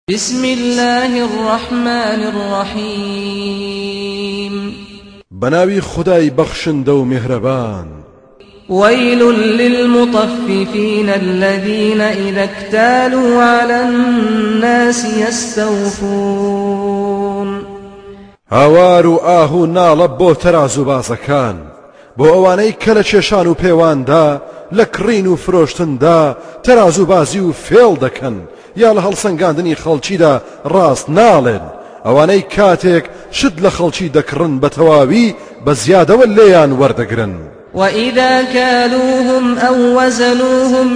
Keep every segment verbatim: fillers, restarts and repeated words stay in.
بسم الله الرحمن الرحيم بناوي خداي بخشن دو مهربان ويل للمطففين الذين إذا اكتالوا على الناس يستوفون هاوارو آهو نالب ترازو بازكان بو اواني كالچشانو پيوان دا لكرينو فروشتن دا ترازو بازيو فيل دكن یا لە هەڵسەنگاندنی خەڵکیدا ڕاست ناڵێن ئەوانەی کاتێک شت لە خەڵکی دەکڕن بە تەواوی بە زیادەوە لێیان وەردەگرن وإذا كالوهم أو وزنوهم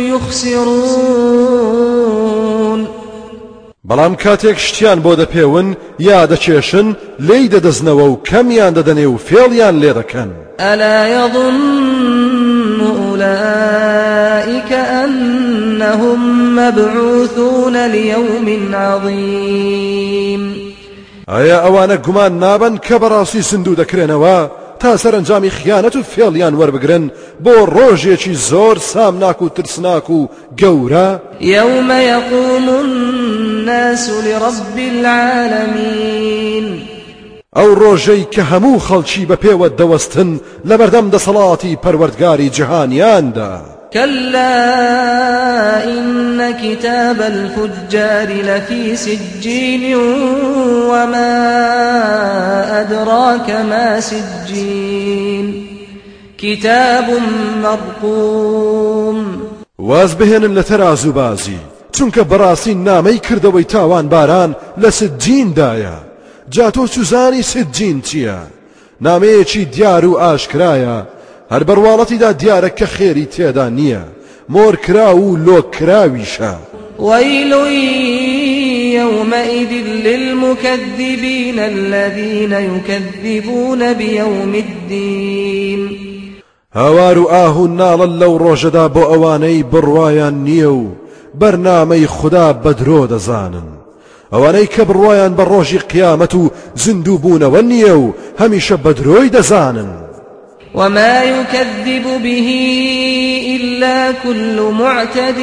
يخسرون بەڵام کاتێک شتیان بۆ دەپێون یا دەچێشن لێی دەدەزنەوە و کەمیان دەدەنێ و فێڵیان لێ دەکەن ألا يظن أولئك أنهم مبعوثون ليوم عظيم ئایا ئەوانە گومان نابن کە بەڕاستی سندوو دەکرێنەوە تا سەرنجامی خیانەت و فێڵیان وەربگرن بۆ ڕۆژێکی زۆر سامناک و ترسناک و گەورە يوم يقوم الناس لرب العالمين ئەو ڕۆژەی کە هەموو خەڵکی بە پێوە دەوەستن لە بەردەم دەسەڵاتی پەروەردگاری جیهانیاندا كلا إن كتاب الفجار لفي سجين وما أدراك ما سجين كتاب مرقوم واز بهێنن لە تەرازوو بازی چونکە بەڕاستی نامەی کردەوەی تاوان باران لە سجیندایە جا تۆ سوزانی سجین چییە؟ نامەیەکی دیار و ئاشکرایە هەر بەرواڵەتیدا دیارە کە خێری تێدا نییە مۆرکرا و لۆکراویشە ويل يومئذ للمكذبين الذين يكذبون بيوم الدين هاوار و ئاهو ناڵن لەو ڕۆژەدا بۆ ئەوانەی بڕوایان نییە و بەرنامەی خوددا بەدرۆ دەزانن ئەوانەی کە بڕوایان بە ڕۆژی قیامەت و زیندوو بوونەوە نییە و هەمیشە بەدرۆی دەزانن وما يكذب به إلا كل معتد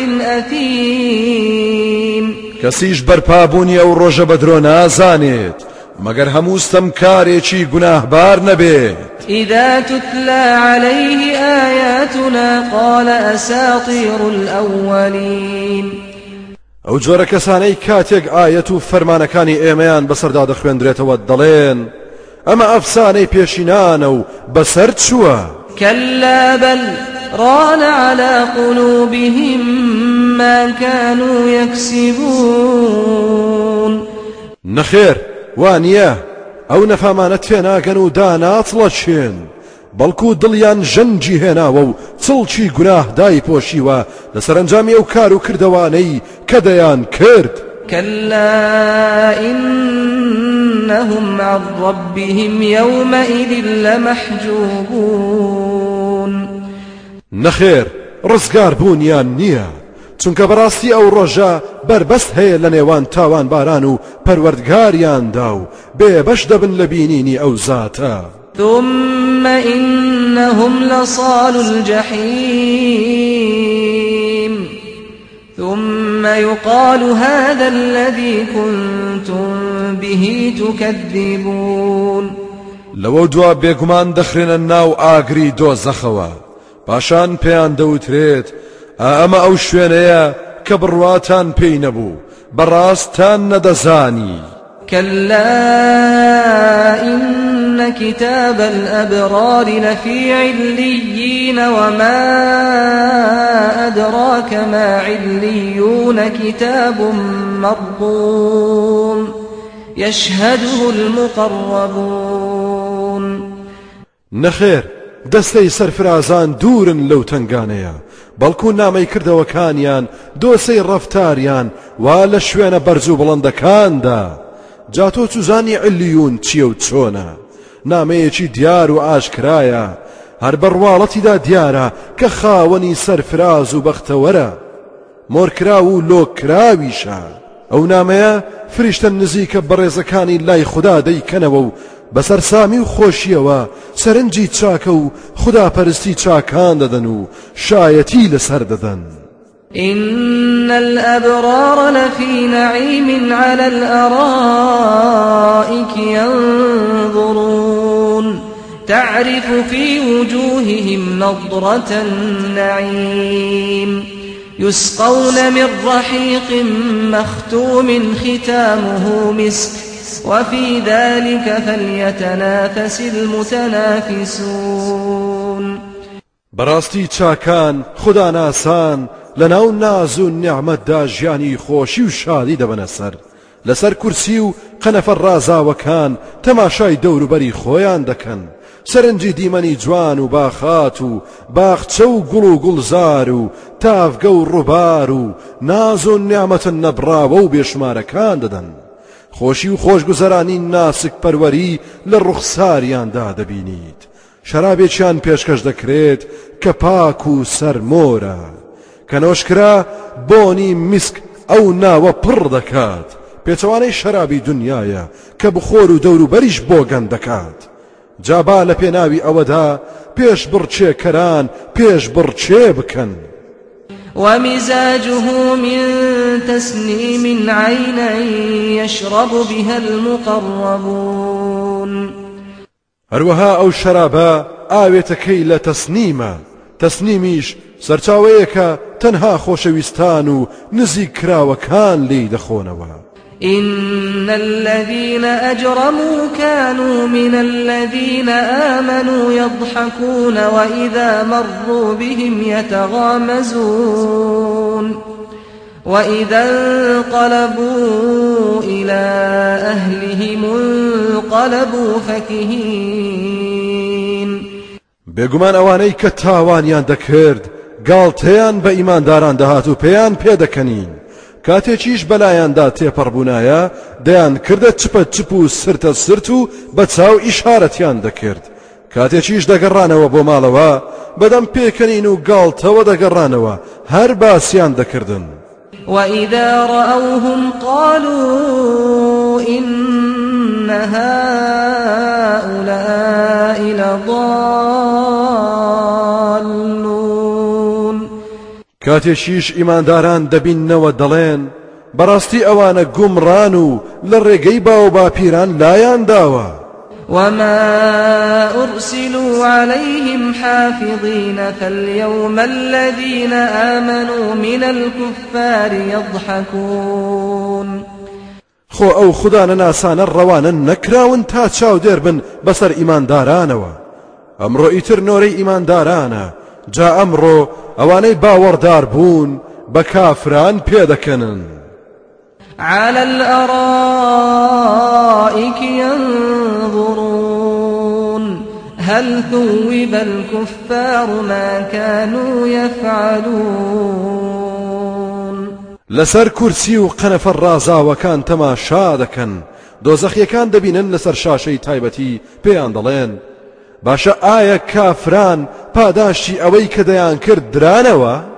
أثيم کەسیش بەرپابوونی ئەو ڕۆژە بەدرۆ نازانێت مەگەر هەموو ستەمکارێکی گوناهبار نەبێت إذا تتلى عليه آياتنا قال أساطير الأولين ئەو جۆرە کەسانەی کاتێک ئایەت و فەرمانەکانی ئێمەیان بەسەردا دەخوێندرێتەوە دەڵێن ئەمە ئەفسانەی پێشینانە و بەسەر چووە كلا بل ران على قلوبهم ما كانوا يكسبون نەخێر وانیە ئەو نەفامانە تێناگەن و داناچڵەچێن بەڵکو دڵیان ژەنجی هێناوە و چڵکی گوناه دایپۆشیوە لە سەرنجامی ئەو کار و کردەوانەی کە دەیان کرد كلا إنهم عن ربهم يومئذ لمحجوبون نەخێر ڕزگار بوونیان نییە چونکە بەڕاستی ئەو ڕۆژە بربەست هەیە لە نێوان تاوان باران و پەروەردگاریاندا و بێبەش دەبن لە بینینی ئەو زاتە ثم إنهم لصال الجحيم ثم يقال هذا الذي كنتم به تكذبون لەوە دوا بێگومان دەخرێنە ناو ئاگری دۆزەخەوە پاشان پێیان دەوترێت ئەمە ئەو شوێنەیە کە بڕواتان پێی نەبوو بەڕاستان نەدەزانی كلا إن كتاب الأبرار لفي عليين وما أدراك ما عليون كتاب مرقوم يشهده المقربون نەخێر دەستەی سەرفرازان دوورن لەو تنگانەیە بەڵکو نامەی کردەوەکانیان دۆسەی ڕەفتاریان وا لە شوێنە بەرز و بڵندەکاندا جا تۆ چوزانی علیون چییە و چۆنە نامەیەکی دیار و ئاشکرایە هەر بەڕواڵەتیدا دیارە کە خاوەنی سەرفراز و بەختەوەرە مۆرکرا و لۆکراویشە ئەو نامەیە فریشتە نزیکە بەڕێزەکانی لای خوددا دەیکەنەوە و بەسەر سامی و خۆشیەوە سەرنجی چاکە و خوداپەرستی چاکان دەدەن و شایەتی لەسەر دەدەن إن الأبرار لفي نعيم على الأرائك ينظرون تعرف في وجوههم نضرة النعيم يسقون من رحيق مختوم ختامه مسك وفي ذلك فليتنافس المتنافسون براستي چاکان خدا ناسان لناو نازو نعمت دا ژیانی خۆشی و شادی دەبەنە سەر لەسەر کورسی و قەنەفە ڕازاوەکان تەماشای دەوروبەری خۆیان دەکەن سەرنجی دیمەنی جوان و باخات و باخچە و گوڵ و گوڵزار و تافگە و ڕووبار و ناز و نیعمەتن نەبراوە و بێشمارەکان دەدەن خۆشی و خۆشگوزەرانی ناسک پەروەری لە ڕوخساریاندا دەبینیت شەرابێکیان پێشکەش دەکرێت کە پاک و سەرمۆرە کە نۆشکرا بۆنی میسک ئەو ناوە پڕ دەکات پێچەوانەی شەرابی دنیایە کە بخۆر و دەوروبەریش بۆ گەن دەکات جابا لە پێناوی ئەوەدا پێش بڕچێکەران پێش بڕچێ بکەن ومزاجه من تسنيم عينا يشرب بها المقربون هەروەها ئەو شەرابە ئاوێتەکەی لە تەسنیمە تەسنیمیش سەرچاوەیەکە تەنها خۆشەویستان و نزیک کراوەکان لێی دەخۆنەوە إن الذين أجرموا كانوا من الذين آمنوا يضحكون وإذا مروا بهم يتغامزون وإذا انقلبوا إلى أهلهم انقلبوا فكهين بێگومان ئەوانەی کە تاوانیان دەکرد گاڵتەیان بە ئیمانداران دەهات و پێیان پێدەکەنین کاتێکیش بەلایاندا تێپەڕبوونایە دەیان کردە چپە چپ و سرتە سرت و بە چاو ئیشارەتیان دەکرد کاتێکیش دەگەڕانەوە بۆ ماڵەوە بەدەم پێکەنین و گاڵتەوە دەگەڕانەوە هەر باسییان دەکردن وإذا رأوهم قالوا إن هؤلاء لضالون کاتێکیش ئیمانداران دەبیننەوە دەڵێن بەڕاستی ئەوانە گومڕان و لە ڕێگەی باو باپیران لایان داوە وما أرسلوا عليهم حافظين فاليوم الذين آمنوا من الكفار يضحكون خۆ ئەو خودانە ناسانە ڕەوانە نەکراون تا چاو دێر بن بەسەر ئیماندارانەوە ئەمڕۆ ئیتر نۆرەی ئیماندارانە جا ئەمڕۆ ئەوانەی باوەڕدار بوون بە کافران پێدەکەنن على الأرائك ينظرون هل ثوب الكفار ما كانوا يفعلون لسر كرسي و قنف الرازاوەکان تەماشا دەکەن دۆزەخیەکان دەبینن لەسەر شاشەی تایبەتی پێیان دەڵێن باشە ئایا کافران پاداشتی ئەوەی کە دەیان کرد درانەوە